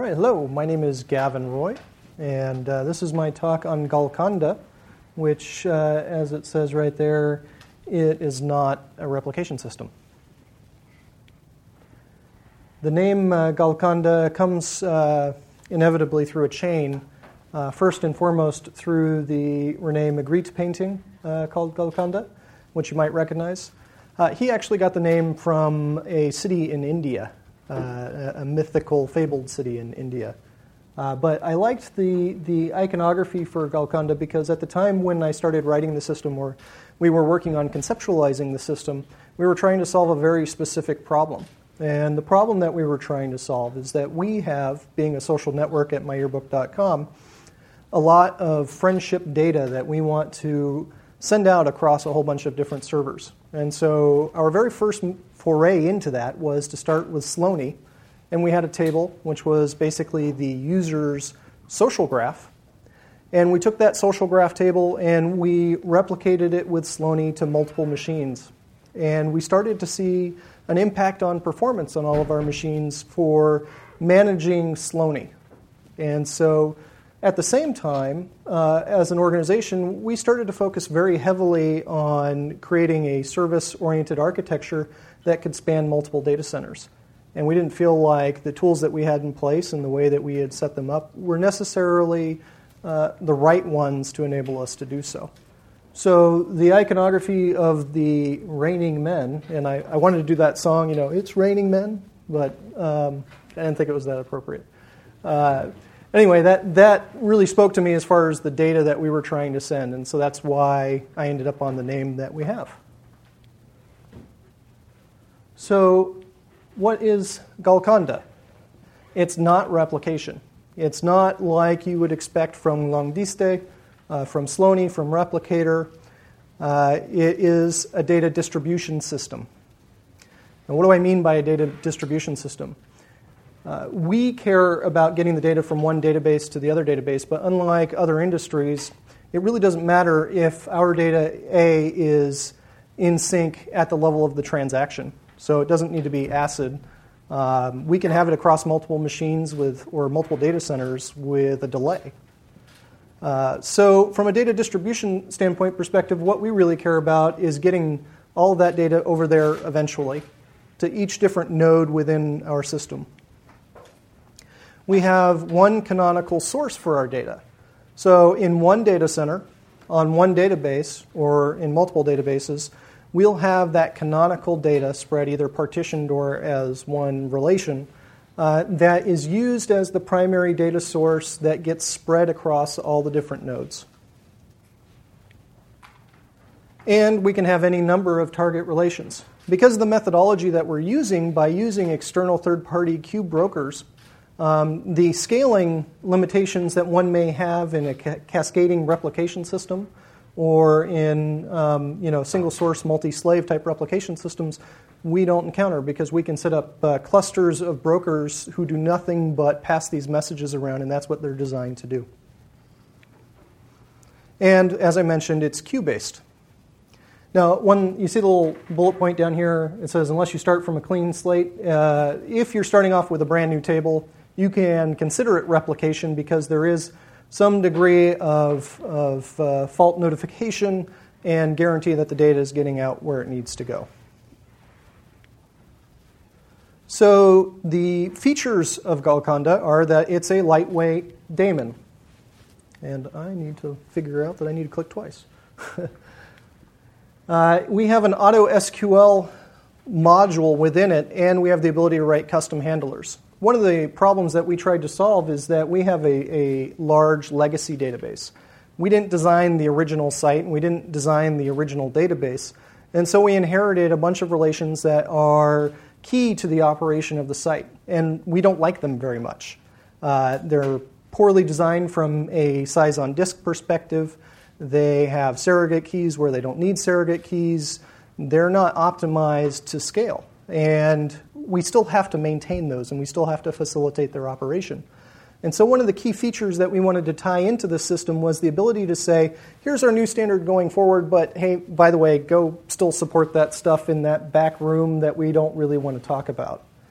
right, hello, my name is Gavin Roy, and this is my talk on Golconda, which, as it says right there, it is not a replication system. The name Golconda comes inevitably through a chain, first and foremost through the René Magritte painting called Golconda, which you might recognize. He actually got the name from a city in India, a mythical, fabled city in India. But I liked the iconography for Golconda because at the time when I started writing the system, or we were working on conceptualizing the system, we were trying to solve a very specific problem. And the problem that we were trying to solve is that we have, being a social network at myyearbook.com, a lot of friendship data that we want to send out across a whole bunch of different servers. And so our very first foray into that was to start with Sloaney, and we had a table which was basically the user's social graph. And we took that social graph table and we replicated it with Sloaney to multiple machines. And we started to see an impact on performance on all of our machines for managing Sloaney. And so at the same time, as an organization, we started to focus very heavily on creating a service-oriented architecture that could span multiple data centers. And we didn't feel like the tools that we had in place and the way that we had set them up were necessarily the right ones to enable us to do so. So the iconography of the raining men, and I wanted to do that song, it's raining men, but I didn't think it was that appropriate. Anyway, that really spoke to me as far as the data that we were trying to send, and so that's why I ended up on the name that we have. So what is Golconda? It's not replication. It's not like you would expect from Longdiste, from Sloaney, from Replicator. It is a data distribution system. And what do I mean by a data distribution system? We care about getting the data from one database to the other database, but unlike other industries, it really doesn't matter if our data, A, is in sync at the level of the transaction. So it doesn't need to be ACID. We can have it across multiple machines or multiple data centers with a delay. So from a data distribution standpoint perspective, what we really care about is getting all of that data over there eventually to each different node within our system. We have one canonical source for our data. So in one data center, on one database, or in multiple databases, we'll have that canonical data spread either partitioned or as one relation that is used as the primary data source that gets spread across all the different nodes. And we can have any number of target relations. Because of the methodology that we're using, by using external third-party kube brokers, the scaling limitations that one may have in a cascading replication system or in single-source, multi-slave type replication systems, we don't encounter because we can set up clusters of brokers who do nothing but pass these messages around, and that's what they're designed to do. And as I mentioned, it's queue-based. Now, you see the little bullet point down here. It says, unless you start from a clean slate, if you're starting off with a brand new table, you can consider it replication because there is some degree of fault notification and guarantee that the data is getting out where it needs to go. So the features of Golconda are that it's a lightweight daemon. And I need to figure out that I need to click twice. We have an auto SQL module within it, and we have the ability to write custom handlers. One of the problems that we tried to solve is that we have a large legacy database. We didn't design the original site, and we didn't design the original database. And so we inherited a bunch of relations that are key to the operation of the site, and we don't like them very much. They're poorly designed from a size on disk perspective. They have surrogate keys where they don't need surrogate keys. They're not optimized to scale. And we still have to maintain those, and we still have to facilitate their operation. And so one of the key features that we wanted to tie into the system was the ability to say, here's our new standard going forward, but hey, by the way, go still support that stuff in that back room that we don't really want to talk about.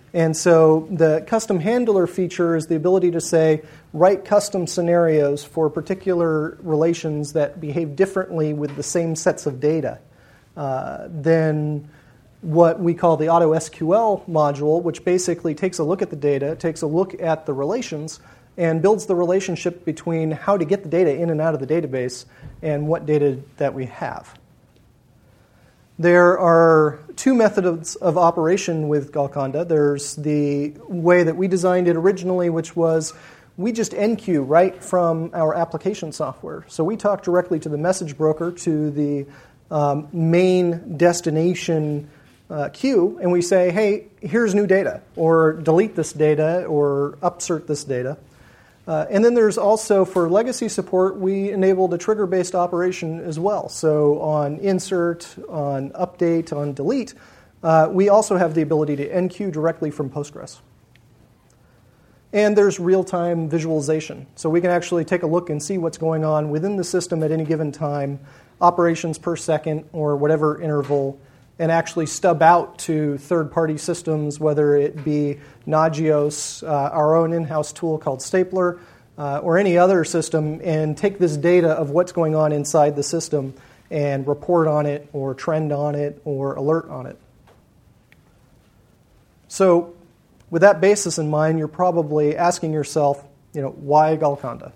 And so the custom handler feature is the ability to say, write custom scenarios for particular relations that behave differently with the same sets of data than what we call the AutoSQL module, which basically takes a look at the data, takes a look at the relations, and builds the relationship between how to get the data in and out of the database and what data that we have. There are two methods of operation with Golconda. There's the way that we designed it originally, which was we just enqueue right from our application software. So we talk directly to the message broker, to the main destination queue, and we say, hey, here's new data, or delete this data, or upsert this data. And then there's also, for legacy support, we enabled a trigger-based operation as well. So on insert, on update, on delete, we also have the ability to enqueue directly from Postgres. And there's real-time visualization. So we can actually take a look and see what's going on within the system at any given time, operations per second, or whatever interval, and actually stub out to third-party systems, whether it be Nagios, our own in-house tool called Stapler, or any other system, and take this data of what's going on inside the system and report on it, or trend on it, or alert on it. So with that basis in mind, you're probably asking yourself, why Golconda?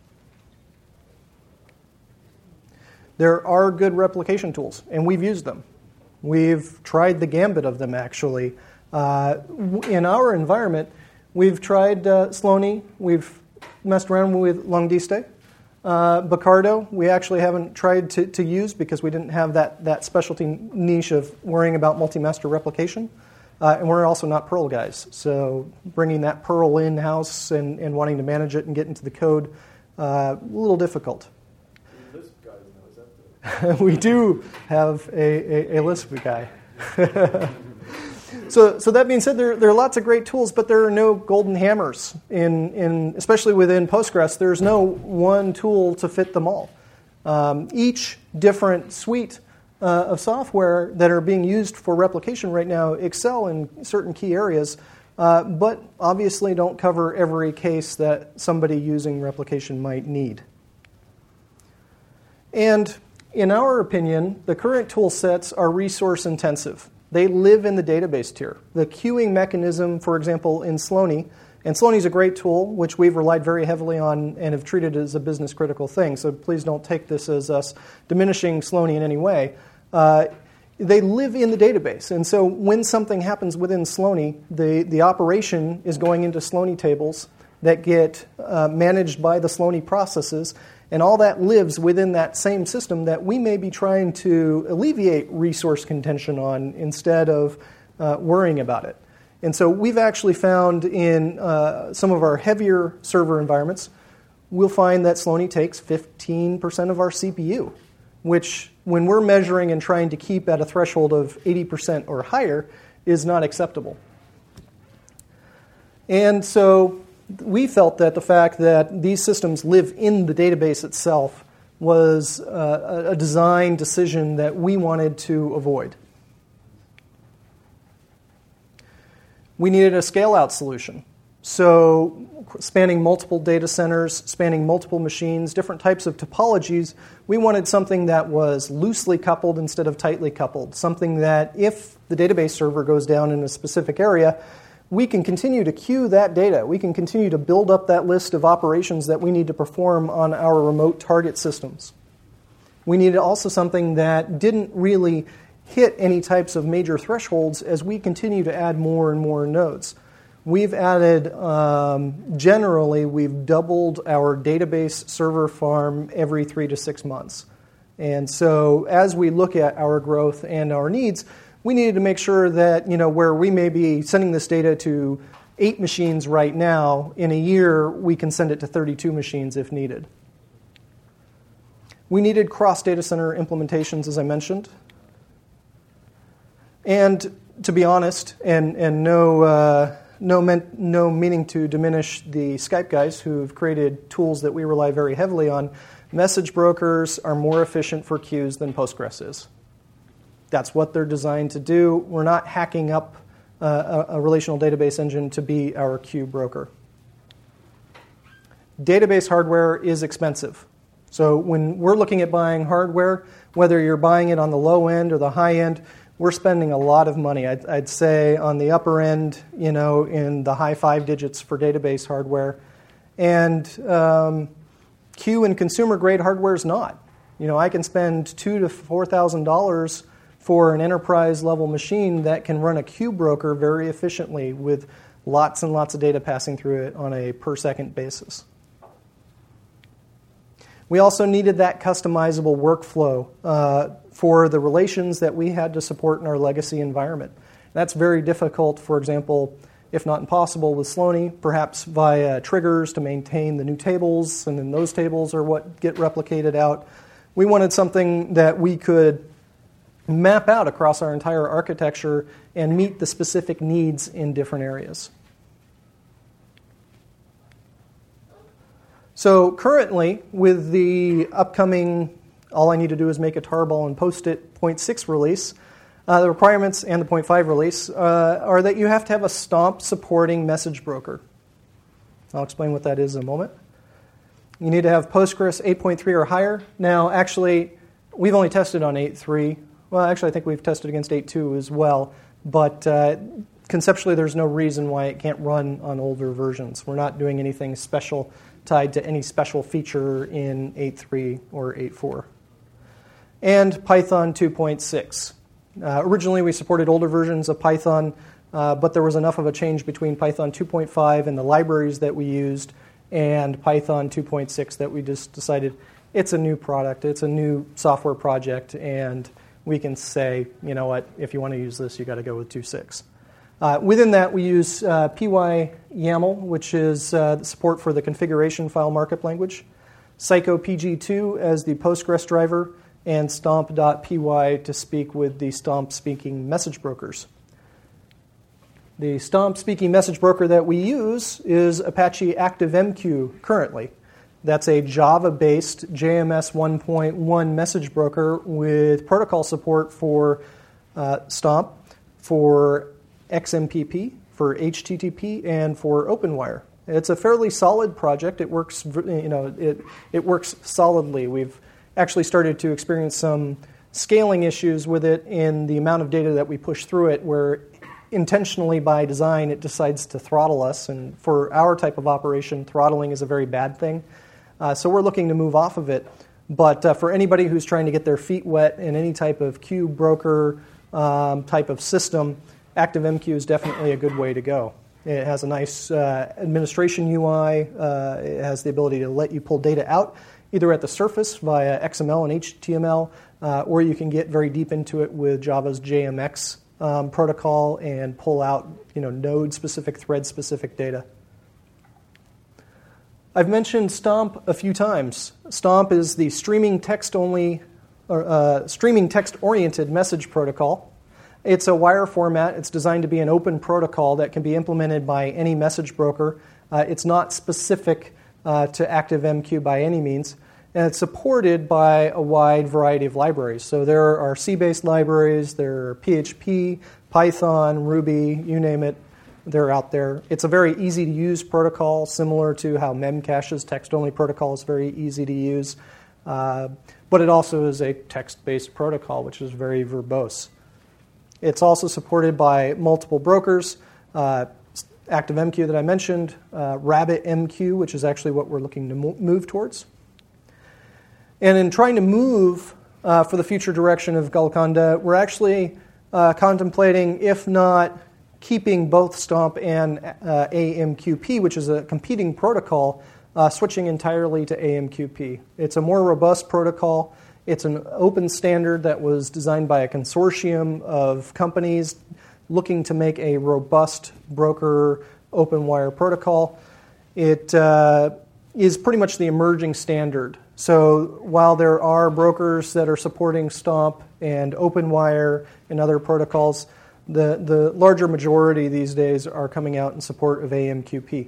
There are good replication tools, and we've used them. We've tried the gambit of them, actually. In our environment, we've tried Sloaney. We've messed around with Longdiste. Bacardo, we actually haven't tried to use because we didn't have that specialty niche of worrying about multi-master replication. And we're also not Perl guys. So bringing that Perl in-house and wanting to manage it and get into the code, a little difficult. We do have a Lisp guy. So that being said, there are lots of great tools, but there are no golden hammers. Especially within Postgres, there's no one tool to fit them all. Each different suite of software that are being used for replication right now excel in certain key areas, but obviously don't cover every case that somebody using replication might need. And in our opinion, the current tool sets are resource intensive. They live in the database tier. The queuing mechanism, for example, in Sloaney, and Sloaney is a great tool, which we've relied very heavily on and have treated as a business critical thing, so please don't take this as us diminishing Sloaney in any way. They live in the database, and so when something happens within Sloaney, the operation is going into Sloaney tables that get managed by the Sloaney processes, and all that lives within that same system that we may be trying to alleviate resource contention on instead of worrying about it. And so we've actually found in some of our heavier server environments, we'll find that Sloaney takes 15% of our CPU, which when we're measuring and trying to keep at a threshold of 80% or higher is not acceptable. And so we felt that the fact that these systems live in the database itself was a design decision that we wanted to avoid. We needed a scale-out solution. So spanning multiple data centers, spanning multiple machines, different types of topologies, we wanted something that was loosely coupled instead of tightly coupled, something that if the database server goes down in a specific area, we can continue to queue that data. We can continue to build up that list of operations that we need to perform on our remote target systems. We needed also something that didn't really hit any types of major thresholds as we continue to add more and more nodes. We've added, generally, we've doubled our database server farm every 3 to 6 months. And so as we look at our growth and our needs, we needed to make sure that, where we may be sending this data to 8 machines right now, in a year we can send it to 32 machines if needed. We needed cross-data center implementations, as I mentioned. And to be honest, and no meaning to diminish the Skype guys who've created tools that we rely very heavily on, message brokers are more efficient for queues than Postgres is. That's what they're designed to do. We're not hacking up a relational database engine to be our Q broker. Database hardware is expensive. So when we're looking at buying hardware, whether you're buying it on the low end or the high end, we're spending a lot of money. I'd say on the upper end, in the high 5 digits for database hardware. And Q and consumer-grade hardware is not. I can spend $2,000 to $4,000 for an enterprise-level machine that can run a Q broker very efficiently with lots and lots of data passing through it on a per-second basis. We also needed that customizable workflow for the relations that we had to support in our legacy environment. That's very difficult, for example, if not impossible with Sloaney, perhaps via triggers to maintain the new tables, and then those tables are what get replicated out. We wanted something that we could map out across our entire architecture and meet the specific needs in different areas. So currently, with the upcoming, all I need to do is make a tarball and post it 0.6 release, the requirements and the 0.5 release are that you have to have a STOMP supporting message broker. I'll explain what that is in a moment. You need to have Postgres 8.3 or higher. Now, actually, we've only tested on 8.3. Well, actually, I think we've tested against 8.2 as well. But conceptually, there's no reason why it can't run on older versions. We're not doing anything special tied to any special feature in 8.3 or 8.4. And Python 2.6. Originally, we supported older versions of Python, but there was enough of a change between Python 2.5 and the libraries that we used and Python 2.6 that we just decided it's a new product, it's a new software project, and we can say, you know what, if you want to use this, you got to go with 2.6. Within that, we use PyYAML, which is support for the configuration file markup language, PsychoPG2 as the Postgres driver, and stomp.py to speak with the STOMP-speaking message brokers. The STOMP-speaking message broker that we use is Apache ActiveMQ currently. That's a Java-based JMS 1.1 message broker with protocol support for STOMP, for XMPP, for HTTP, and for OpenWire. It's a fairly solid project. It works, it works solidly. We've actually started to experience some scaling issues with it in the amount of data that we push through it, where intentionally by design it decides to throttle us. And for our type of operation, throttling is a very bad thing. So we're looking to move off of it. But for anybody who's trying to get their feet wet in any type of Q broker type of system, ActiveMQ is definitely a good way to go. It has a nice administration UI. It has the ability to let you pull data out, either at the surface via XML and HTML, or you can get very deep into it with Java's JMX protocol and pull out node-specific, thread-specific data. I've mentioned STOMP a few times. STOMP is the streaming text-oriented message protocol. It's a wire format. It's designed to be an open protocol that can be implemented by any message broker. It's not specific to ActiveMQ by any means. And it's supported by a wide variety of libraries. So there are C-based libraries, there are PHP, Python, Ruby, you name it, they're out there. It's a very easy-to-use protocol, similar to how Memcache's text-only protocol is very easy to use. But it also is a text-based protocol, which is very verbose. It's also supported by multiple brokers, ActiveMQ that I mentioned, RabbitMQ, which is actually what we're looking to move towards. And in trying to move for the future direction of Golconda, we're actually contemplating, if not keeping both STOMP and AMQP, which is a competing protocol, switching entirely to AMQP. It's a more robust protocol. It's an open standard that was designed by a consortium of companies looking to make a robust broker OpenWire protocol. It is pretty much the emerging standard. So while there are brokers that are supporting STOMP and OpenWire and other protocols, the larger majority these days are coming out in support of AMQP.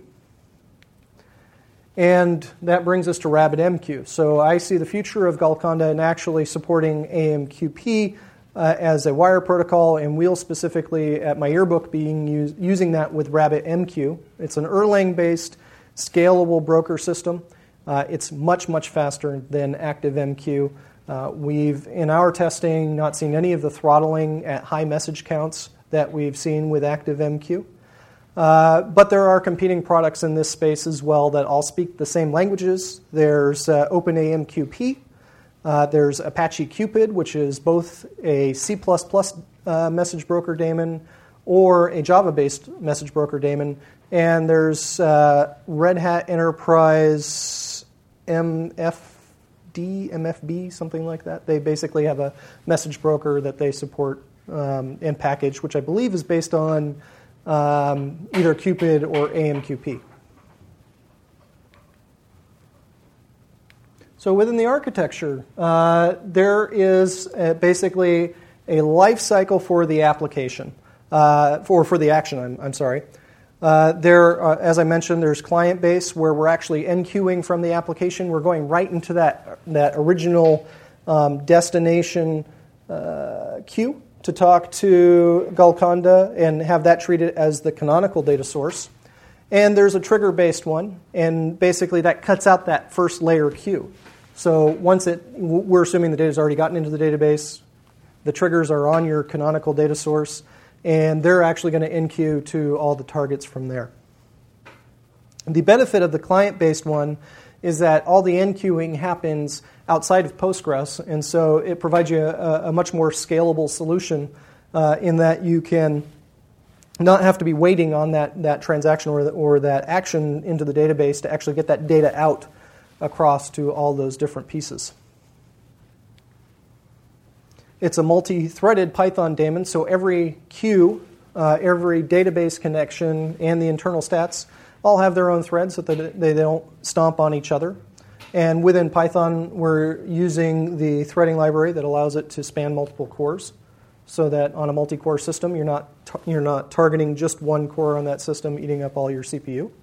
And that brings us to RabbitMQ. So I see the future of Golconda in actually supporting AMQP as a wire protocol, and Wheel specifically at my yearbook using that with RabbitMQ. It's an Erlang-based scalable broker system. It's much, much faster than ActiveMQ. We've, in our testing, not seen any of the throttling at high message counts that we've seen with ActiveMQ. But there are competing products in this space as well that all speak the same languages. There's OpenAMQP. There's Apache Cupid, which is both a C++ message broker daemon or a Java-based message broker daemon. And there's Red Hat Enterprise MFB, something like that. They basically have a message broker that they support and package, which I believe is based on either Cupid or AMQP. So within the architecture, there is basically a life cycle for the application, for the action, I'm sorry. As I mentioned, there's client base where we're actually enqueuing from the application. We're going right into that original destination queue to talk to Golconda and have that treated as the canonical data source. And there's a trigger-based one, and basically that cuts out that first layer queue. So once we're assuming the data's already gotten into the database, the triggers are on your canonical data source, and they're actually going to enqueue to all the targets from there. The benefit of the client-based one is that all the enqueuing happens outside of Postgres, and so it provides you a much more scalable solution in that you can not have to be waiting on that transaction or that action into the database to actually get that data out across to all those different pieces. It's a multi-threaded Python daemon, so every queue, every database connection, and the internal stats all have their own threads so that they don't stomp on each other. And within Python, we're using the threading library that allows it to span multiple cores, so that on a multi-core system, you're not targeting just one core on that system, eating up all your CPU.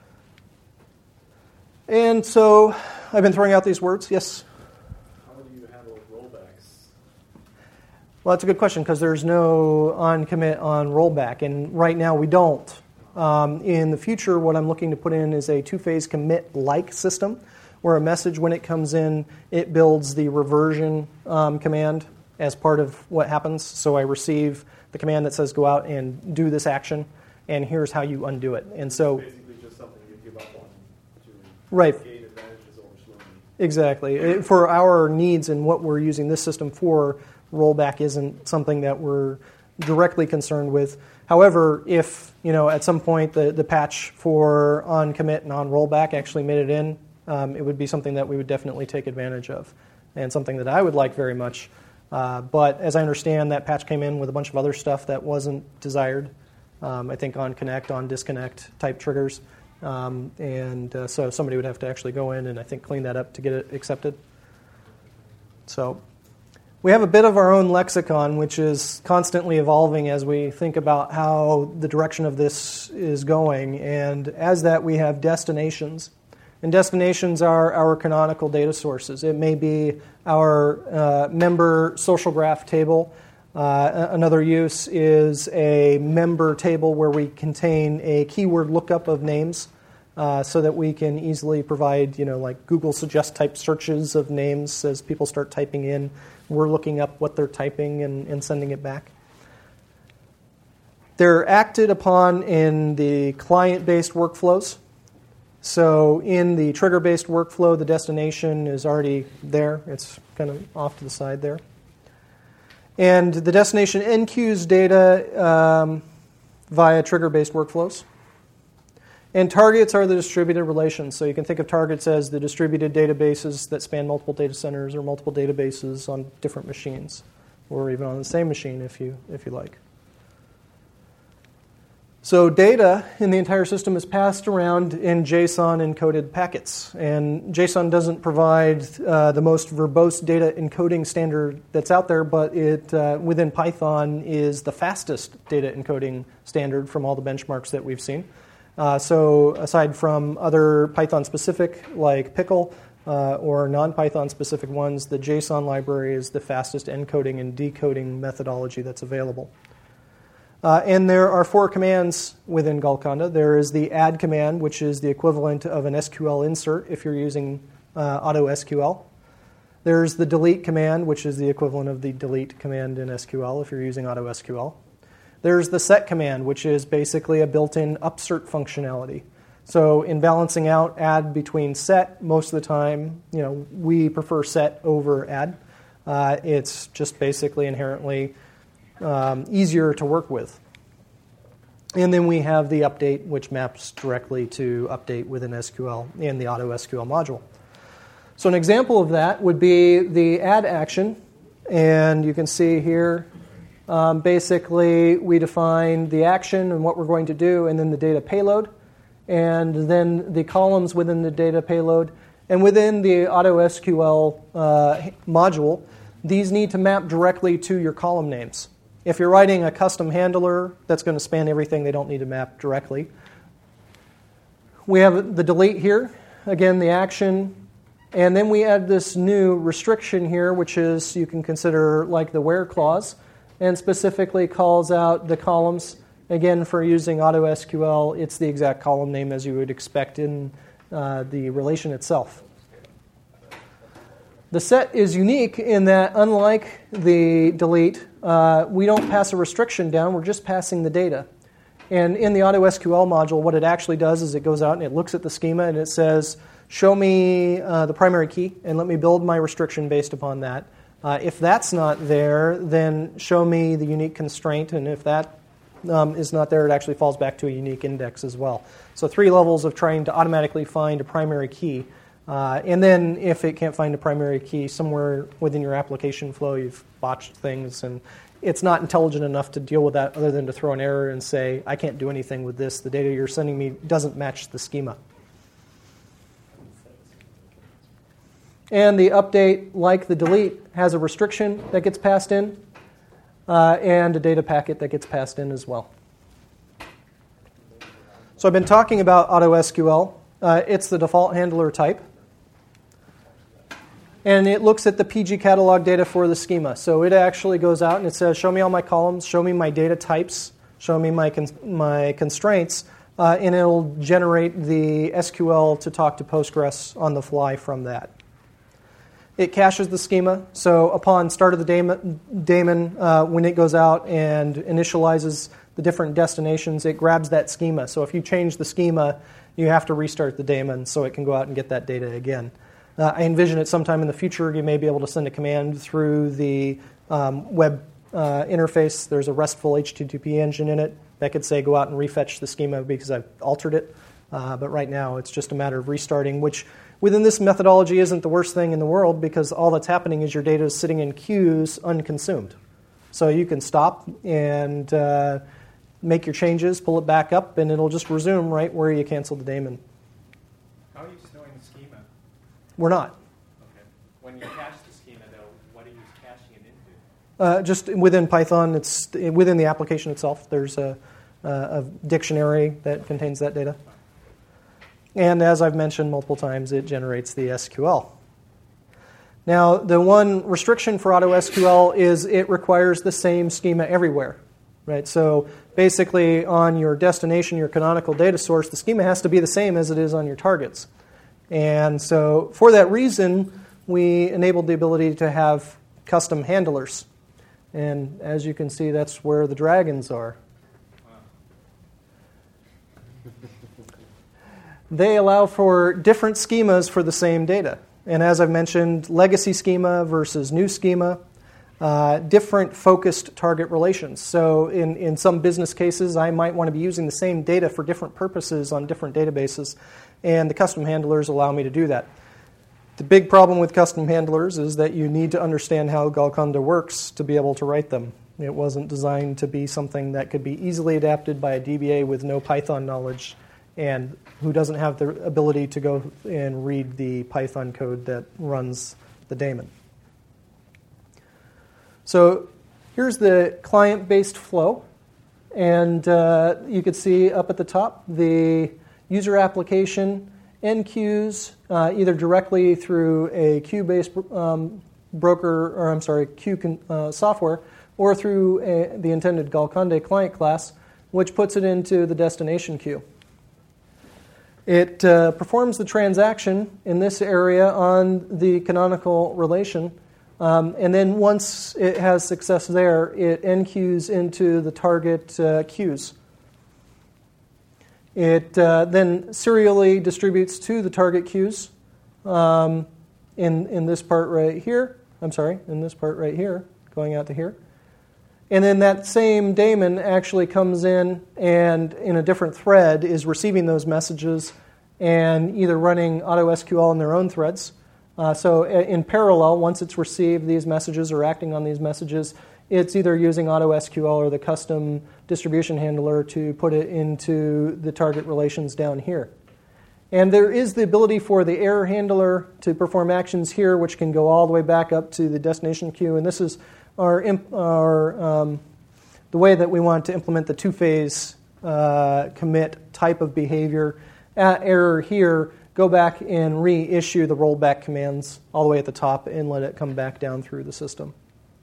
And so I've been throwing out these words. Yes? How do you handle rollbacks? Well, that's a good question because there's no on-commit on rollback, and right now we don't. In the future, what I'm looking to put in is a two-phase commit-like system where a message, when it comes in, it builds the reversion command as part of what happens. So I receive the command that says go out and do this action, and here's how you undo it. And so basically just something you give up on to right. gain advantages over slowly. Exactly. For our needs and what we're using this system for, rollback isn't something that we're directly concerned with. However, if at some point the patch for on commit and on rollback actually made it in, it would be something that we would definitely take advantage of, and something that I would like very much. But as I understand, that patch came in with a bunch of other stuff that wasn't desired. I think on connect, on disconnect type triggers, so somebody would have to actually go in and I think clean that up to get it accepted. So we have a bit of our own lexicon, which is constantly evolving as we think about how the direction of this is going. And as that, we have destinations. And destinations are our canonical data sources. It may be our member social graph table. Another use is a member table where we contain a keyword lookup of names so that we can easily provide, like Google suggest type searches of names as people start typing in. We're looking up what they're typing and sending it back. They're acted upon in the client-based workflows. So in the trigger-based workflow, the destination is already there. It's kind of off to the side there. And the destination enqueues data via trigger-based workflows. And targets are the distributed relations. So you can think of targets as the distributed databases that span multiple data centers or multiple databases on different machines, or even on the same machine if you like. So data in the entire system is passed around in JSON encoded packets. And JSON doesn't provide the most verbose data encoding standard that's out there, but it within Python is the fastest data encoding standard from all the benchmarks that we've seen. So aside from other Python-specific, like Pickle, or non-Python specific ones, the JSON library is the fastest encoding and decoding methodology that's available. And there are 4 commands within Golconda. There is the add command, which is the equivalent of an SQL insert if you're using AutoSQL. There's the delete command, which is the equivalent of the delete command in SQL if you're using AutoSQL. There's the set command, which is basically a built-in upsert functionality. So in balancing out add between set, most of the time, we prefer set over add. It's just basically inherently easier to work with. And then we have the update, which maps directly to update within SQL in the AutoSQL module. So an example of that would be the add action. And you can see here, basically, we define the action and what we're going to do, and then the data payload, and then the columns within the data payload. And within the AutoSQL module, these need to map directly to your column names. If you're writing a custom handler that's going to span everything, they don't need to map directly. We have the delete here, again, the action. And then we add this new restriction here, which is you can consider like the where clause, and specifically calls out the columns. Again, for using AutoSQL, it's the exact column name as you would expect in the relation itself. The set is unique in that, unlike the delete, we don't pass a restriction down, we're just passing the data. And in the AutoSQL module, what it actually does is it goes out and it looks at the schema and it says, show me the primary key and let me build my restriction based upon that. If that's not there, then show me the unique constraint, and if that is not there, it actually falls back to a unique index as well. So 3 levels of trying to automatically find a primary key. And then if it can't find a primary key somewhere within your application flow, you've botched things, and it's not intelligent enough to deal with that other than to throw an error and say, I can't do anything with this. The data you're sending me doesn't match the schema. And the update, like the delete, has a restriction that gets passed in and a data packet that gets passed in as well. So I've been talking about AutoSQL. It's the default handler type. And it looks at the PG catalog data for the schema. So it actually goes out and it says, show me all my columns, show me my data types, show me my constraints, and it'll generate the SQL to talk to Postgres on the fly from that. It caches the schema. So upon start of the daemon, when it goes out and initializes the different destinations, it grabs that schema. So if you change the schema, you have to restart the daemon so it can go out and get that data again. I envision it sometime in the future, you may be able to send a command through the web interface. There's a RESTful HTTP engine in it that could say go out and refetch the schema because I've altered it. But right now it's just a matter of restarting, which within this methodology isn't the worst thing in the world because all that's happening is your data is sitting in queues unconsumed. So you can stop and make your changes, pull it back up, and it'll just resume right where you canceled the daemon. How are you storing the schema? We're not. Okay. When you cache the schema, though, what are you caching it into? Just within Python, it's within the application itself. There's a dictionary that contains that data. And as I've mentioned multiple times, it generates the SQL. Now, the one restriction for AutoSQL is it requires the same schema everywhere. Right? So basically, on your destination, your canonical data source, the schema has to be the same as it is on your targets. And so for that reason, we enabled the ability to have custom handlers. And as you can see, that's where the dragons are. They allow for different schemas for the same data. And as I've mentioned, legacy schema versus new schema, different focused target relations. So in some business cases, I might want to be using the same data for different purposes on different databases, and the custom handlers allow me to do that. The big problem with custom handlers is that you need to understand how Golconda works to be able to write them. It wasn't designed to be something that could be easily adapted by a DBA with no Python knowledge and who doesn't have the ability to go and read the Python code that runs the daemon. So here's the client-based flow. And you can see up at the top, the user application NQs either directly through a queue-based software, or through the intended Galkande client class, which puts it into the destination queue. It performs the transaction in this area on the canonical relation, and then once it has success there, it NQs into the target queues. It then serially distributes to the target queues in this part right here. In this part right here, going out to here. And then that same daemon actually comes in and in a different thread is receiving those messages and either running AutoSQL in their own threads. So in parallel, once it's received these messages or acting on these messages, it's either using AutoSQL or the custom distribution handler to put it into the target relations down here. And there is the ability for the error handler to perform actions here, which can go all the way back up to the destination queue. And this is the way that we want to implement the two-phase commit type of behavior. At error here, go back and reissue the rollback commands all the way at the top and let it come back down through the system.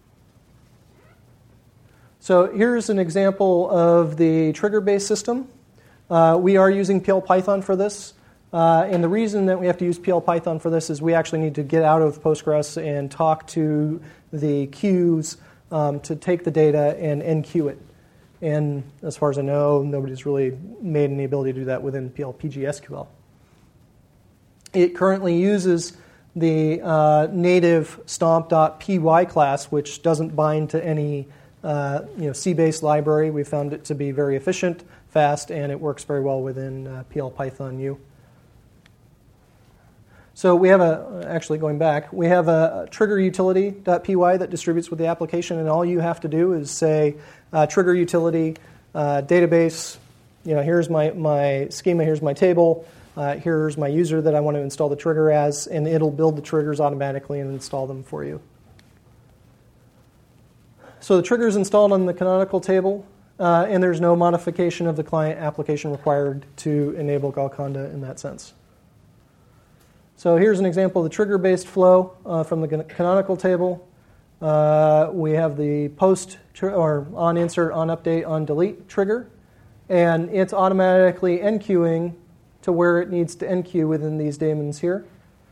So here's an example of the trigger-based system. We are using PL Python for this. And the reason that we have to use PL Python for this is we actually need to get out of Postgres and talk to the queues to take the data and NQ it. And as far as I know, nobody's really made any ability to do that within PL PGSQL. It currently uses the native stomp.py class, which doesn't bind to any C-based library. We found it to be very efficient, fast, and it works very well within PL Python U. So we have we have a trigger utility.py that distributes with the application, and all you have to do is say trigger utility database. Here's my schema, here's my table, here's my user that I want to install the trigger as, and it'll build the triggers automatically and install them for you. So the trigger is installed on the canonical table, and there's no modification of the client application required to enable Galkanda in that sense. So here's an example of the trigger-based flow from the canonical table. We have the post or on insert, on update, on delete trigger, and it's automatically NQing to where it needs to NQ within these daemons here.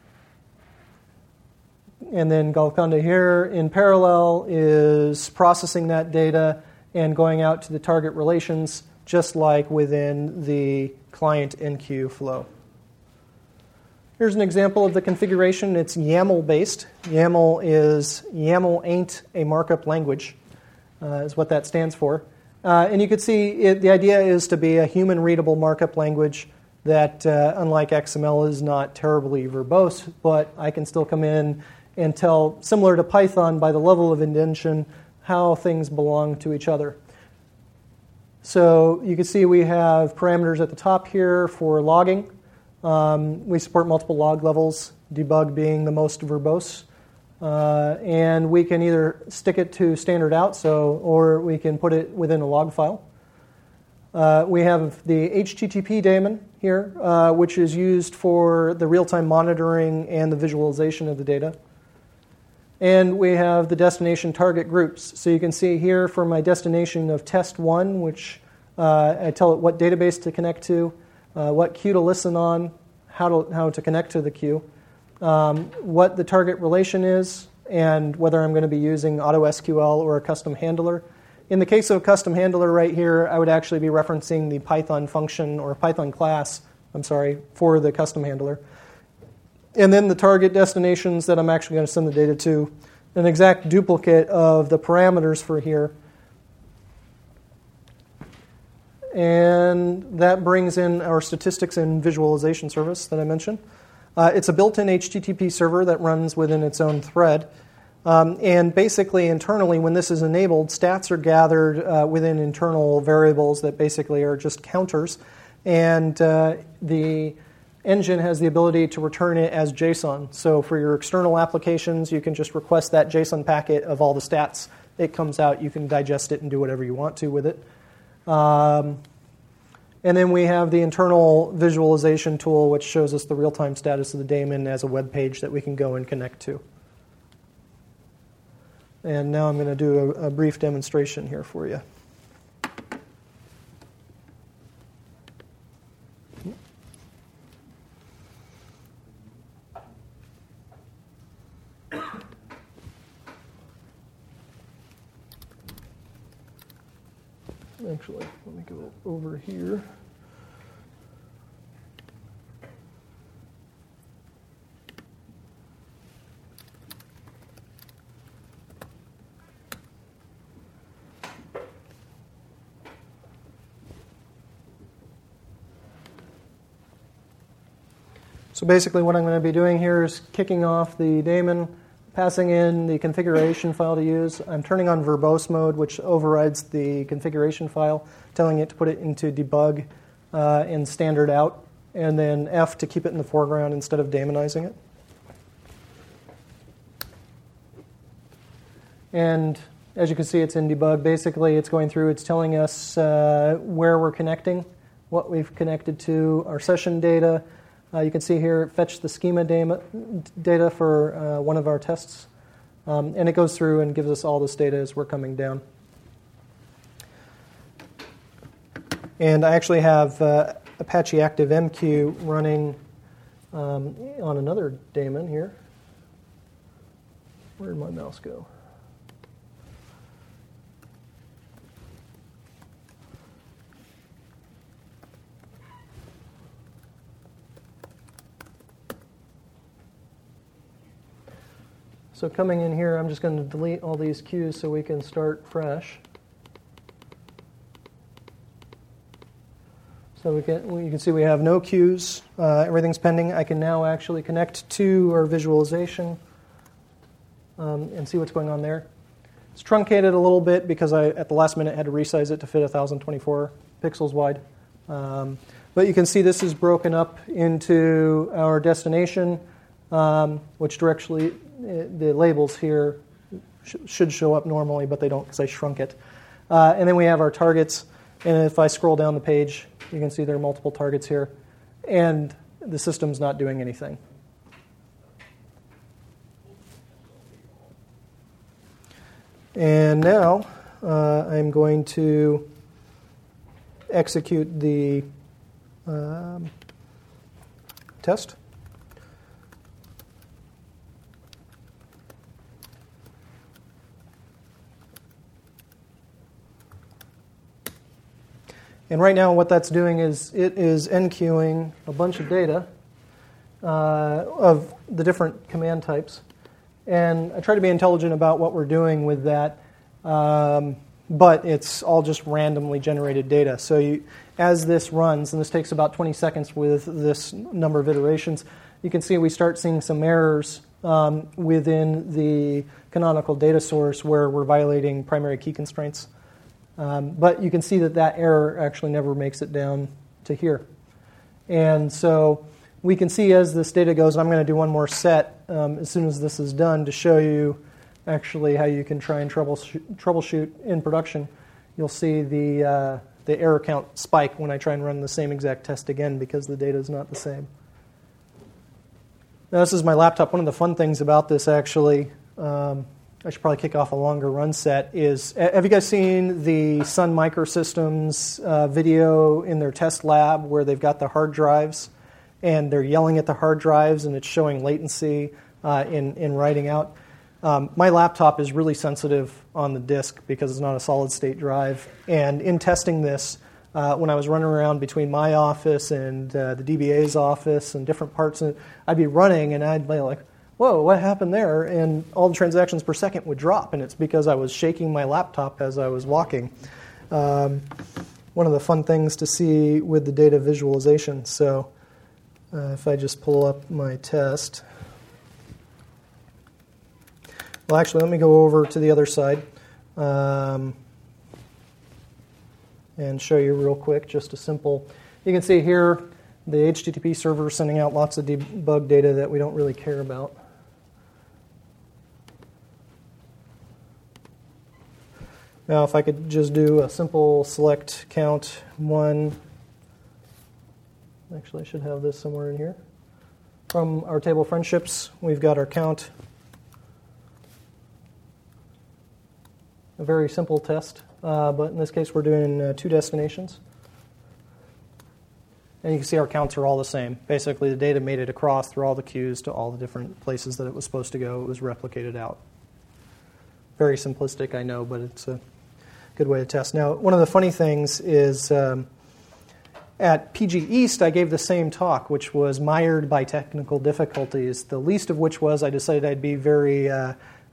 And then Galkanda here in parallel is processing that data and going out to the target relations, just like within the client NQ flow. Here's an example of the configuration. It's YAML-based. YAML ain't a markup language, is what that stands for. And you can see the idea is to be a human-readable markup language that, unlike XML, is not terribly verbose, but I can still come in and tell, similar to Python, by the level of indentation, how things belong to each other. So you can see we have parameters at the top here for logging. We support multiple log levels, debug being the most verbose. And we can either stick it to standard out, or we can put it within a log file. We have the HTTP daemon here, which is used for the real-time monitoring and the visualization of the data. And we have the destination target groups. So you can see here for my destination of test1, which I tell it what database to connect to, what queue to listen on, how to connect to the queue, what the target relation is, and whether I'm going to be using AutoSQL or a custom handler. In the case of a custom handler right here, I would actually be referencing the Python function or Python class, for the custom handler. And then the target destinations that I'm actually going to send the data to, an exact duplicate of the parameters for here. And that brings in our statistics and visualization service that I mentioned. It's a built-in HTTP server that runs within its own thread. And basically, internally, when this is enabled, stats are gathered within internal variables that basically are just counters. And the engine has the ability to return it as JSON. So for your external applications, you can just request that JSON packet of all the stats. It comes out. You can digest it and do whatever you want to with it. And And then we have the internal visualization tool, which shows us the real-time status of the daemon as a web page that we can go and connect to. And now I'm going to do a brief demonstration here for you. Actually, let me go over here. So basically what I'm going to be doing here is kicking off the daemon, passing in the configuration file to use. I'm turning on verbose mode, which overrides the configuration file, telling it to put it into debug and standard out, and then F to keep it in the foreground instead of daemonizing it. And as you can see, it's in debug. Basically, it's going through, it's telling us where we're connecting, what we've connected to, our session data. You can see here, fetch the schema data for one of our tests. And it goes through and gives us all this data as we're coming down. And I actually have Apache ActiveMQ running on another daemon here. Where did my mouse go? So coming in here, I'm just going to delete all these queues so we can start fresh. So you can see we have no queues. Everything's pending. I can now actually connect to our visualization and see what's going on there. It's truncated a little bit because I, at the last minute, had to resize it to fit 1024 pixels wide. But you can see this is broken up into our destination, which directly, the labels here should show up normally, but they don't because I shrunk it. And then we have our targets. And if I scroll down the page, you can see there are multiple targets here. And the system's not doing anything. And now I'm going to execute the test. And right now what that's doing is it is enqueuing a bunch of data of the different command types. And I try to be intelligent about what we're doing with that, but it's all just randomly generated data. So as this runs, and this takes about 20 seconds with this number of iterations, you can see we start seeing some errors within the canonical data source where we're violating primary key constraints. But you can see that error actually never makes it down to here. And so we can see as this data goes, and I'm going to do one more set as soon as this is done to show you actually how you can try and troubleshoot in production. You'll see the error count spike when I try and run the same exact test again because the data is not the same. Now this is my laptop. One of the fun things about this actually, I should probably kick off a longer run set, is, have you guys seen the Sun Microsystems video in their test lab where they've got the hard drives and they're yelling at the hard drives and it's showing latency in writing out? My laptop is really sensitive on the disk because it's not a solid state drive. And in testing this, when I was running around between my office and the DBA's office and different parts, I'd be running and I'd be like, whoa, what happened there? And all the transactions per second would drop, and it's because I was shaking my laptop as I was walking. One of the fun things to see with the data visualization. So if I just pull up my test. Well, actually, let me go over to the other side and show you real quick just a simple. You can see here the HTTP server sending out lots of debug data that we don't really care about. Now, if I could just do a simple select count 1, Actually, I should have this somewhere in here. From our table of friendships, we've got our count. A very simple test, but in this case we're doing 2 destinations. And you can see our counts are all the same. Basically, the data made it across through all the queues to all the different places that it was supposed to go. It was replicated out. Very simplistic, I know, but it's a good way to test. Now, one of the funny things is at PG East, I gave the same talk, which was mired by technical difficulties, the least of which was I decided I'd be very, I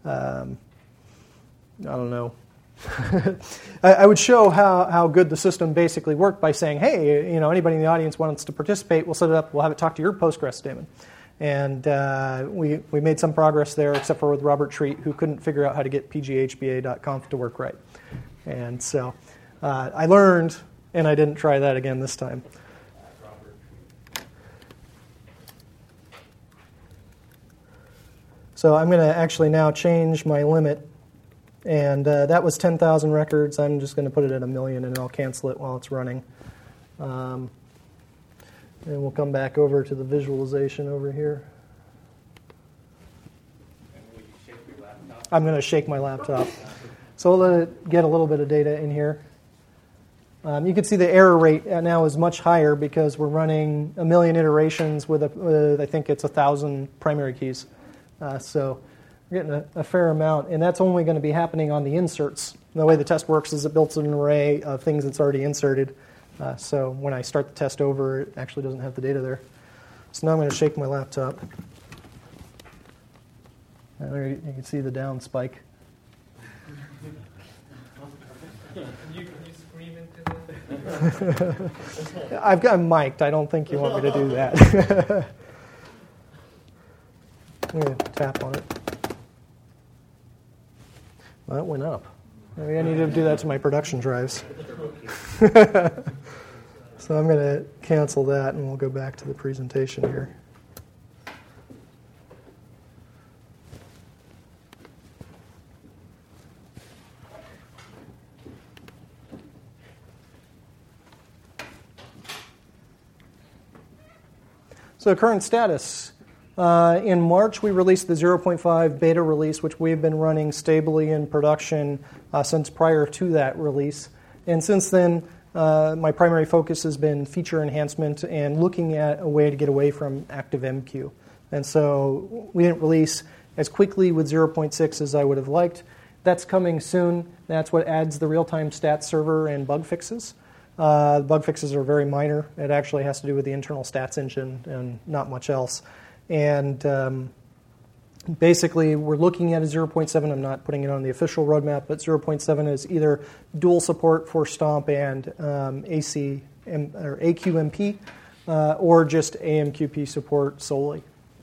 don't know, I would show how good the system basically worked by saying, hey, anybody in the audience wants to participate, we'll set it up, we'll have it talk to your Postgres daemon. And we made some progress there, except for with Robert Treat, who couldn't figure out how to get pghba.conf to work right. And so I learned, and I didn't try that again this time. So I'm going to actually now change my limit. And that was 10,000 records. I'm just going to put it at 1 million, and I'll cancel it while it's running. And we'll come back over to the visualization over here. And will you shake your laptop? I'm going to shake my laptop. So we'll let it get a little bit of data in here. You can see the error rate now is much higher because we're running 1 million iterations with I think it's 1,000 primary keys. So we're getting a fair amount, and that's only going to be happening on the inserts. And the way the test works is it builds an array of things that's already inserted. So when I start the test over, it actually doesn't have the data there. So now I'm going to shake my laptop. And there you can see the down spike. Can you scream into the... I'm mic'd. I don't think you want me to do that. I'm going to tap on it. Well, that went up. Maybe I need to do that to my production drives. So I'm going to cancel that, and we'll go back to the presentation here. So current status. In March, we released the 0.5 beta release, which we've been running stably in production since prior to that release. And since then, my primary focus has been feature enhancement and looking at a way to get away from ActiveMQ. And so we didn't release as quickly with 0.6 as I would have liked. That's coming soon. That's what adds the real-time stats server and bug fixes. Bug fixes are very minor. It actually has to do with the internal stats engine and not much else. And basically, we're looking at a 0.7. I'm not putting it on the official roadmap, but 0.7 is either dual support for STOMP and AQMP, or just AMQP support solely.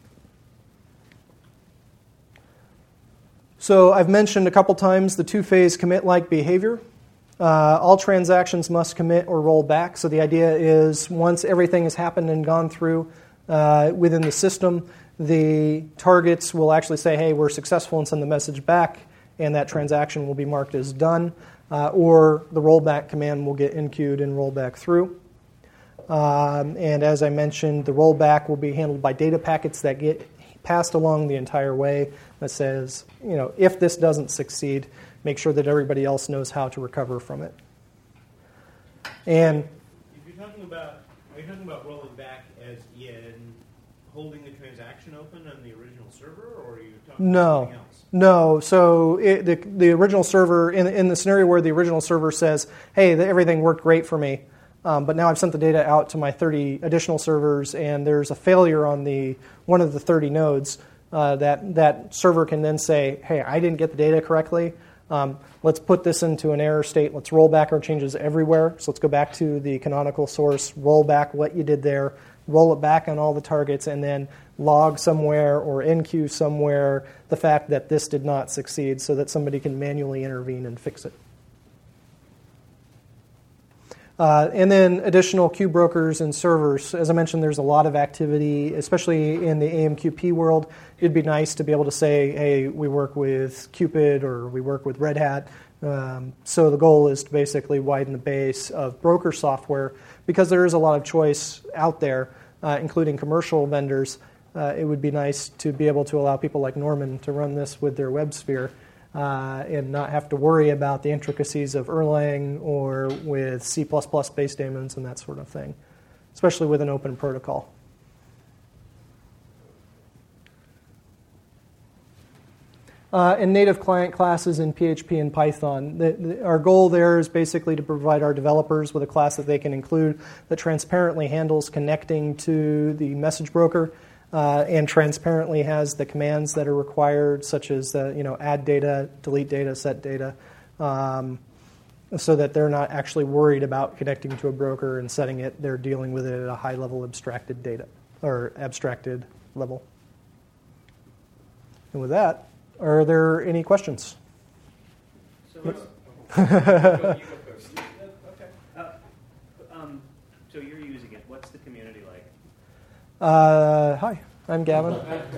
So I've mentioned a couple times the two-phase commit-like behavior. All transactions must commit or roll back. So the idea is once everything has happened and gone through within the system, the targets will actually say, hey, we're successful, and send the message back, and that transaction will be marked as done, or the rollback command will get enqueued and roll back through. And as I mentioned, the rollback will be handled by data packets that get passed along the entire way that says, if this doesn't succeed, make sure that everybody else knows how to recover from it. And if you're talking about, are you talking about rolling back as in holding the transaction open on the original server, or are you talking about something else? No. So the original server, in the scenario where the original server says, hey, everything worked great for me, but now I've sent the data out to my 30 additional servers, and there's a failure on one of the 30 nodes, that server can then say, hey, I didn't get the data correctly. Let's put this into an error state. Let's roll back our changes everywhere. So let's go back to the canonical source, roll back what you did there, roll it back on all the targets, and then log somewhere or enqueue somewhere the fact that this did not succeed so that somebody can manually intervene and fix it. And then additional queue brokers and servers. As I mentioned, there's a lot of activity, especially in the AMQP world. It'd be nice to be able to say, hey, we work with Cupid or we work with Red Hat. So the goal is to basically widen the base of broker software because there is a lot of choice out there, including commercial vendors. It would be nice to be able to allow people like Norman to run this with their WebSphere and not have to worry about the intricacies of Erlang or with C++ base daemons and that sort of thing, especially with an open protocol. And native client classes in PHP and Python. Our goal there is basically to provide our developers with a class that they can include that transparently handles connecting to the message broker and transparently has the commands that are required, such as add data, delete data, set data, so that they're not actually worried about connecting to a broker and setting it. They're dealing with it at a high-level abstracted data or abstracted level. And with that, are there any questions? So, you go first. Okay. So you're using it. What's the community like? Hi, I'm Gavin.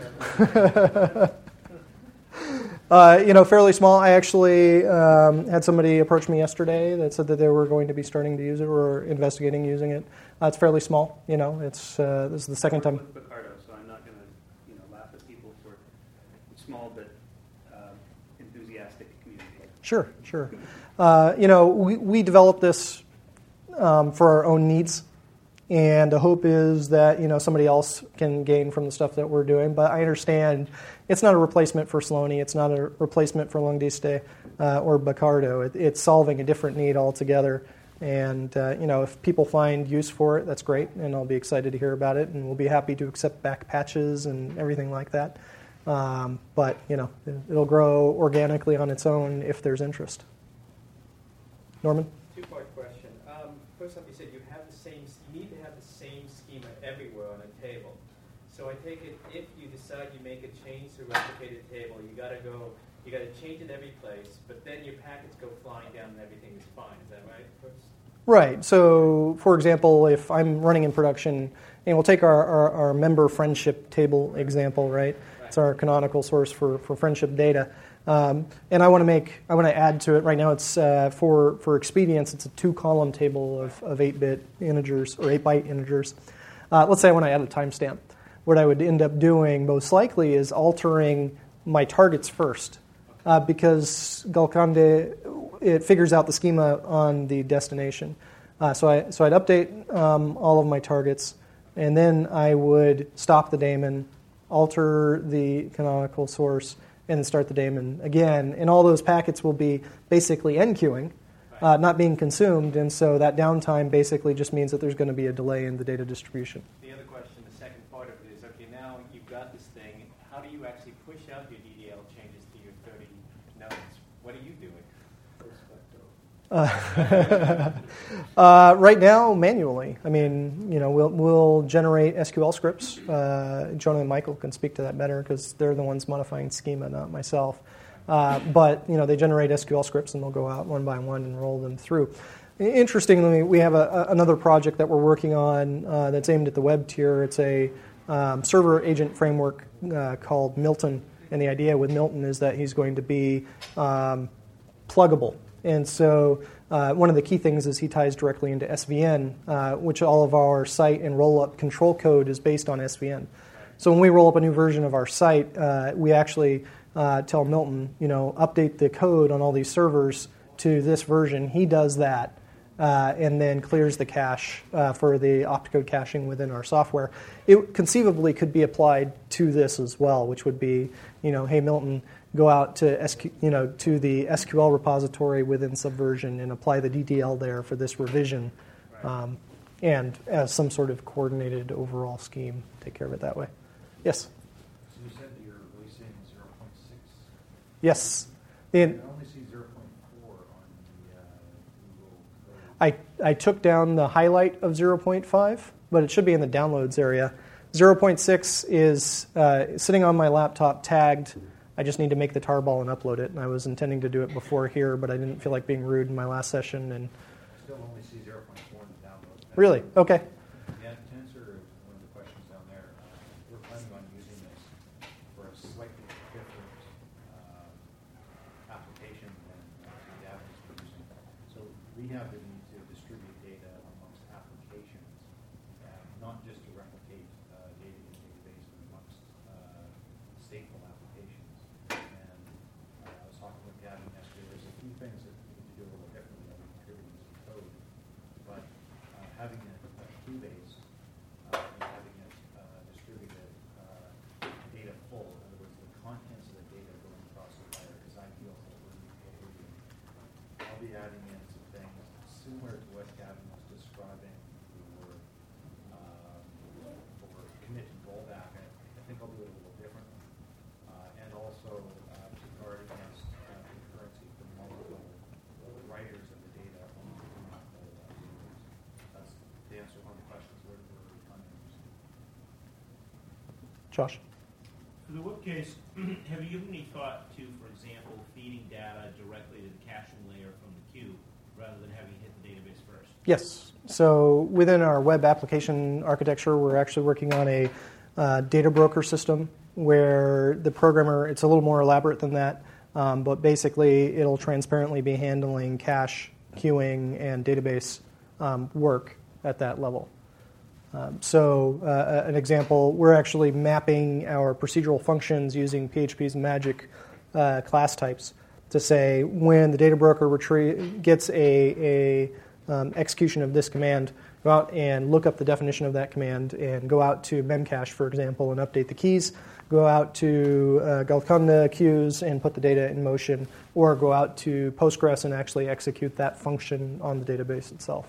Fairly small. I actually had somebody approach me yesterday that said that they were going to be starting to use it or investigating using it. It's fairly small. This is the second time. With Picardo, so I'm not going to laugh at people for small but enthusiastic community. Sure. We developed this for our own needs, and the hope is that somebody else can gain from the stuff that we're doing. But I understand it's not a replacement for Sloaney. It's not a replacement for Longdiste or Picardo. It's solving a different need altogether. And if people find use for it, that's great, and I'll be excited to hear about it, and we'll be happy to accept back patches and everything like that. But it'll grow organically on its own if there's interest. Norman? Two-part question. First off, you said you need to have the same schema everywhere on a table. So I take it if you decide you make a change to replicate a table, you got to change it every place, but then your packets go flying down and everything is fine. Is that right? First? Right. So, for example, if I'm running in production, and we'll take our member friendship table example, right? It's our canonical source for friendship data. And I want to add to it. Right now, it's for expedience. It's a 2-column table of 8-bit integers or 8-byte integers. Let's say I want to add a timestamp. What I would end up doing most likely is altering my targets first, because Galkande it figures out the schema on the destination. So I'd update all of my targets, and then I would stop the daemon, alter the canonical source, and then start the daemon again. And all those packets will be basically enqueuing, not being consumed. And so that downtime basically just means that there's going to be a delay in the data distribution. The other question, the second part of it is, okay, now you've got this thing. How do you actually push out your DDL changes to your 30 nodes? What are you doing? Right now, manually. I mean, we'll generate SQL scripts. Jonah and Michael can speak to that better because they're the ones modifying schema, not myself. But they generate SQL scripts and they'll go out one by one and roll them through. Interestingly, we have another project that we're working on that's aimed at the web tier. It's a server agent framework called Milton, and the idea with Milton is that he's going to be pluggable. And so one of the key things is he ties directly into SVN, which all of our site and roll-up control code is based on SVN. So when we roll up a new version of our site, we actually tell Milton, update the code on all these servers to this version. He does that and then clears the cache for the opcode caching within our software. It conceivably could be applied to this as well, which would be, hey, Milton, go out to to the SQL repository within Subversion and apply the DDL there for this revision, and as some sort of coordinated overall scheme, take care of it that way. Yes? So you said that you're releasing 0.6? Yes. I only see 0.4 on the Google Code. I took down the highlight of 0.5, but it should be in the downloads area. 0.6 is sitting on my laptop tagged. I just need to make the tarball and upload it. And I was intending to do it before here, but I didn't feel like being rude in my last session. And I still only see 0.4 in the download. Really? Okay. Yeah, to answer one of the questions down there, we're planning on using this for a slightly different application than the Dav we have the need to distribute data amongst applications, not just to replicate data in a database but amongst stateful applications. And I was talking with Gavin yesterday. There's a few things that we need to do a little differently than we contribute using code, but having a queue-based and having it distributed data full, in other words, the contents of the data going across the wire is ideal for what we're doing. I'll be adding in some things similar to what Gavin was describing for commit and rollback. I think I'll do it a little differently. And also to guard against concurrency for multiple writers of the data on multiple database. That's the answer to one of the questions we're uninterested. Josh? For the web case, have you given any thought to, for example, feeding data directly to the caching layer from the queue rather than having hit the database first? Yes. So within our web application architecture, we're actually working on a data broker system where the programmer, it's a little more elaborate than that, but basically it'll transparently be handling cache, queuing, and database work at that level. So an example, we're actually mapping our procedural functions using PHP's magic class types to say when the data broker gets a execution of this command, go out and look up the definition of that command and go out to Memcache, for example, and update the keys, go out to Golconda queues and put the data in motion, or go out to Postgres and actually execute that function on the database itself.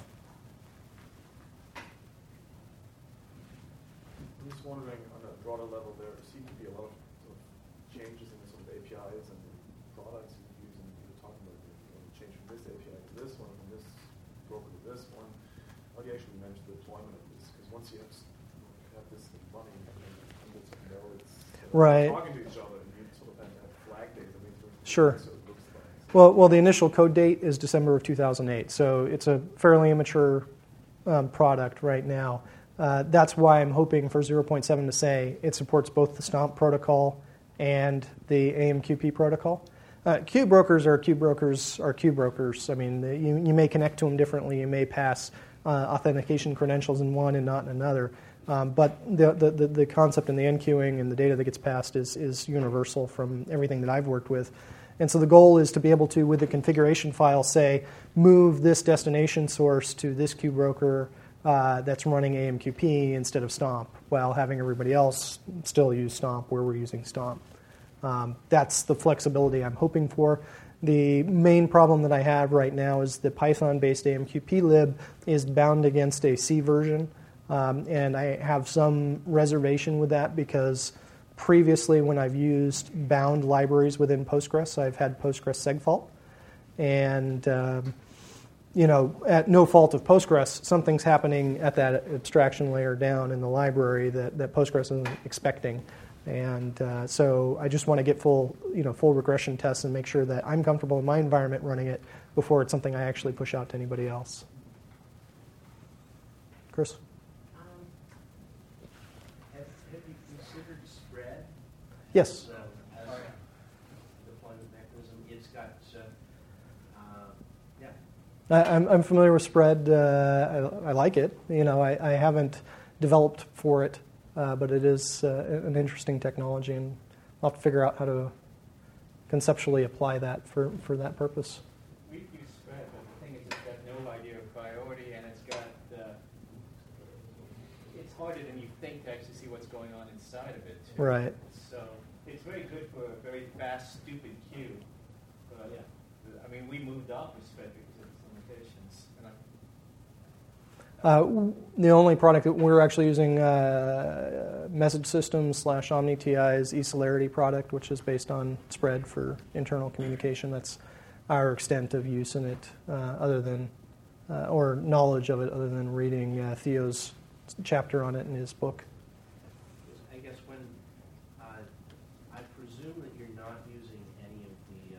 I'm just wondering, on a broader level, there seem to be a lot of changes in the sort of APIs and products you use, and you were talking about change from this API to this one, from this broker to this one. How do you actually manage the deployment of this? Because once you have this thing running, hundreds of nodes Right. talking to each other, and you sort of have flag days. I mean, Sure. so it looks like. Well, the initial code date is December of 2008, so it's a fairly immature product right now. That's why I'm hoping for 0.7 to say it supports both the STOMP protocol and the AMQP protocol. Queue brokers are queue brokers are queue brokers. I mean, you may connect to them differently. You may pass authentication credentials in one and not in another. But the concept in the NQing and the data that gets passed is universal from everything that I've worked with. And so the goal is to be able to, with the configuration file, say, move this destination source to this queue broker that's running AMQP instead of STOMP, while having everybody else still use STOMP where we're using STOMP. That's the flexibility I'm hoping for. The main problem that I have right now is the Python-based AMQP lib is bound against a C version, and I have some reservation with that because previously when I've used bound libraries within Postgres, I've had Postgres segfault. And at no fault of Postgres, something's happening at that abstraction layer down in the library that Postgres isn't expecting. And so I just want to get full regression tests and make sure that I'm comfortable in my environment running it before it's something I actually push out to anybody else. Chris? Have you considered spread? Yes. As a deployment mechanism? It's got, I'm familiar with spread. I like it. I haven't developed for it, but it is an interesting technology, and I'll have to figure out how to conceptually apply that for that purpose. We use spread, but the thing is it's got no idea of priority, and it's got it's harder than you think to actually see what's going on inside of it, too. Right. So it's very good for a very fast, stupid queue. But I mean, we moved off of spread because of its limitations. The only product that we're actually using, Message Systems / OmniTI's eCelerity product, which is based on spread for internal communication. That's our extent of use in it, other than, or knowledge of it, other than reading Theo's chapter on it in his book. I guess when I presume that you're not using any of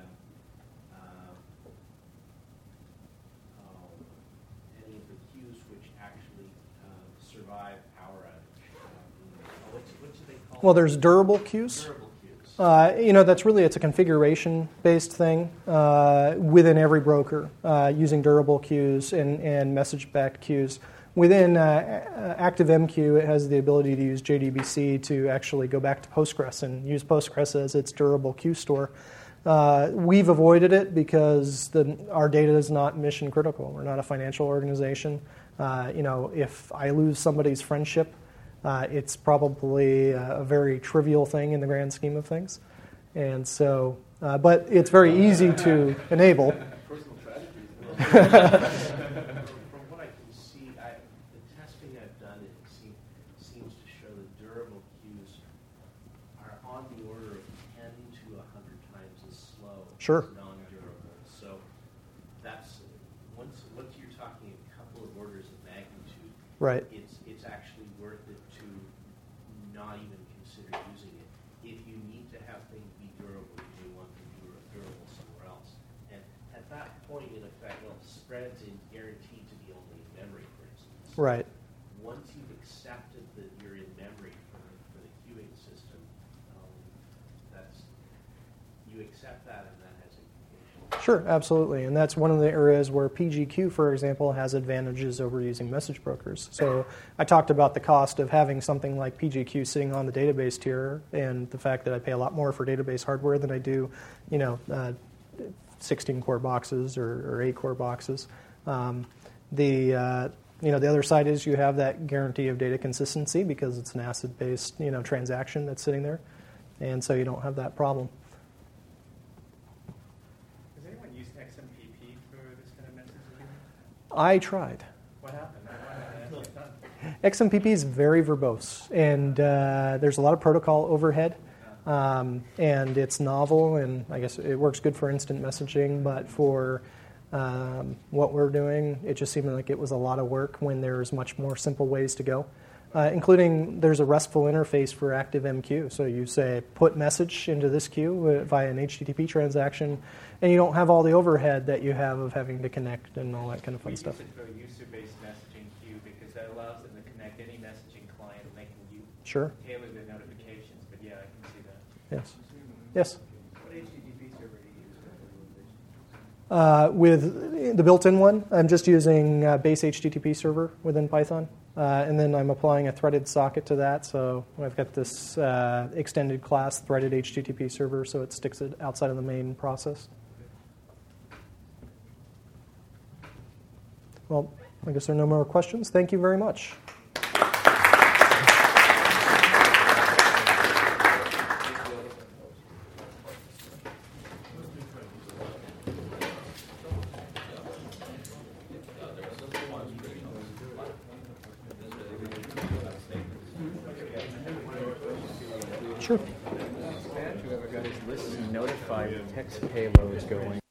the queues which actually survive power outage. What do they call Well, there's durable queues. Durable queues. That's really, it's a configuration-based thing within every broker using durable queues and message-backed queues. Within ActiveMQ, it has the ability to use JDBC to actually go back to Postgres and use Postgres as its durable queue store. We've avoided it because our data is not mission critical. We're not a financial organization. If I lose somebody's friendship, it's probably a very trivial thing in the grand scheme of things. And so, but it's very easy to enable. Personal tragedies. From what I can see, the testing I've done, it seems to show that durable queues are on the order of 10 to 100 times as slow Sure. as non-durable. So that's once you're talking a couple of orders of magnitude, Right. it's actually worth it to not even consider using it. If you need to have things be durable, you may want them durable somewhere else. And at that point, in effect, spreads is guaranteed to be only in memory, for instance. Right. Once you've accepted that you're in memory for the queuing system, you accept that, and that has implications. Sure, absolutely. And that's one of the areas where PGQ, for example, has advantages over using message brokers. So I talked about the cost of having something like PGQ sitting on the database tier and the fact that I pay a lot more for database hardware than I do, 16-core boxes or 8-core boxes. The other side is you have that guarantee of data consistency because it's an ACID-based, transaction that's sitting there. And so you don't have that problem. Has anyone used XMPP for this kind of messaging? I tried. What happened? XMPP is very verbose, and there's a lot of protocol overhead, and it's novel, and I guess it works good for instant messaging, but for what we're doing, it just seemed like it was a lot of work when there's much more simple ways to go, including there's a RESTful interface for ActiveMQ. So you say, put message into this queue via an HTTP transaction, and you don't have all the overhead that you have of having to connect and all that kind of fun stuff. We use it for a user-based messaging queue because that allows them to connect any messaging client and they can Sure. tailor their notifications. But yeah, I can see that. Yes. Yes. What HTTP server do you use? With the built-in one, I'm just using base HTTP server within Python. And then I'm applying a threaded socket to that. So I've got this extended class threaded HTTP server, so it sticks it outside of the main process. Well, I guess there are no more questions. Thank you very much. Sure. Whoever got his list notified the text payloads going.